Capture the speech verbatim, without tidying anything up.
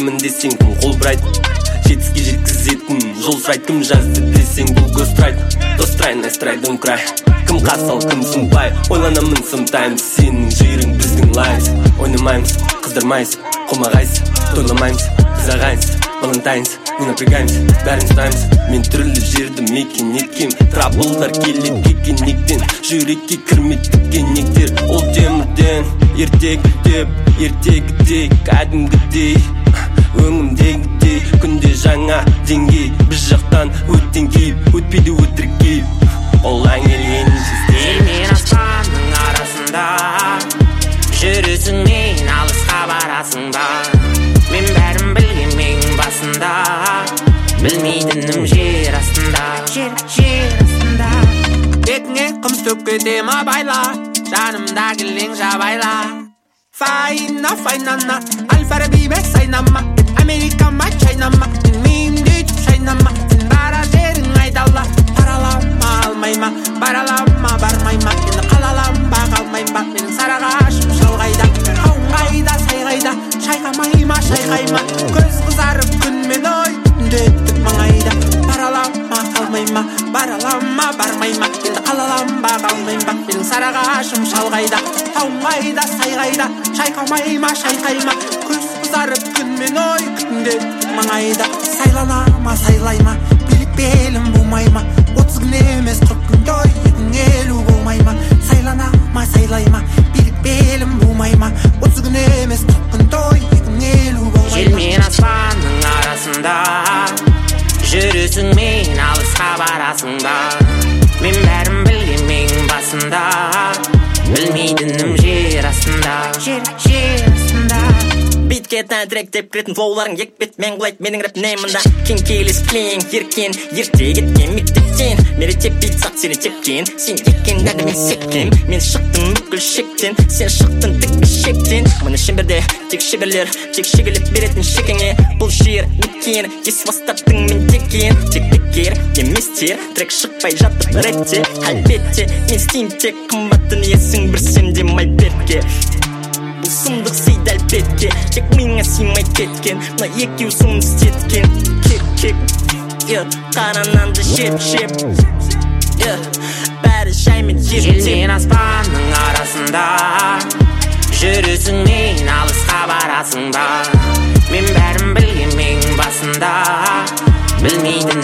білемін десең кім қол бұрайды, жетіске жеткізетін жол сұрайды. Кім жазды десең бұл гострайт, дострай найстрай don't cry. Кім қасал кім сұмпай, ойланамын sometimes. Сенің жиырың біздің лайф, ойнамаймыз, қыздырмайыз, қолмағайыз, тойламаймыз, біз ағайыз, Valentine's, не напрягаймыз, бәрін ұстаймыз. Мен түрлі жерді мекен еткем, трабылдар келеді кекенектен, жүрекке кірмеді кенектер. Ол темірден, ертегідеп, ертегідей, кәдімгідей, өңімдегідей, күнде жаңа деңгей. Біз жақтан өттен кейіп, өтпейді өтірік кейіп, ол әңгелген жестей. Жер мен аспанның арасында жүресің, мен алысқа барасың ба? Мен бәрін білгем ең басында, білмейтінім жер астында. Жер, жер астында. Бетіңе қым төк кетем абайла, жанымда келең жабайла. Файна, файнана, Аль-Фараби бе сайнама, Америкама чайнама, мен дейтіп шайнама. Сен бара жерің айдала, паралама алмайма, баралама бармайма. Мені қалалamba қалмайма, менің сарағашым шалғайда. Қауыңғайда, сайғайда, шайқамайма, шайқайма. Көз қызарып күнмен ой, үндеттік маңайда. Паралама қалмайма, баралама бармайма. Мені қалалamba қалмайма, менің сарағашым шалғайда. Қауыңғайда, сайғайда, шайқамайма, шайқайма. Көз қызарып күнмен ой, үндеттік маңайда. Сайланама, сайлайма, билік белім болмайма. Отыз күн емес қырық күн той, едің елу болмайма. Сайланама, сайлайма, билік белім болмайма. Отыз күн емес қырық күн той, едің елу болмайма. Жер мен аспанның арасында жүресің, мен алысқа барасың ба? Мен бәрін білгем ең басында, білмейтінім жер астында. Жер, жер астында. Битке тән трек деп кіретін флоуларың екпет мен құлайды менің рэп неймында. Кен келес клең, еркен, ерте кеткен мектептен. Мере теппейді сақ сені тепкен, сен еккен дәді мен секкен. Мен шықтым бүкіл шектен, сен шықтың тік шектен. Мұны шемберде тек шеберлер, тек шегелеп беретін шекеңе. Бұл жер некен, ес бастаттың мен текен. Тек бекер, еместер, трек шықпай жатып ретте. Әлбетте, мен стейм тек қымбаттың есің бір сенде май бетке. Бұл сұмдық сейді әлбетке, тек миыңа сыймай кеткен. Мына екеу сұмды істеткен. Кек, кек, қарананды жеп, жеп, бәрі жаймен жеп. Жер мен аспанның арасында жүресің, мен алысқа барасың ба? Мен бәрін білгем ең басында, білмейді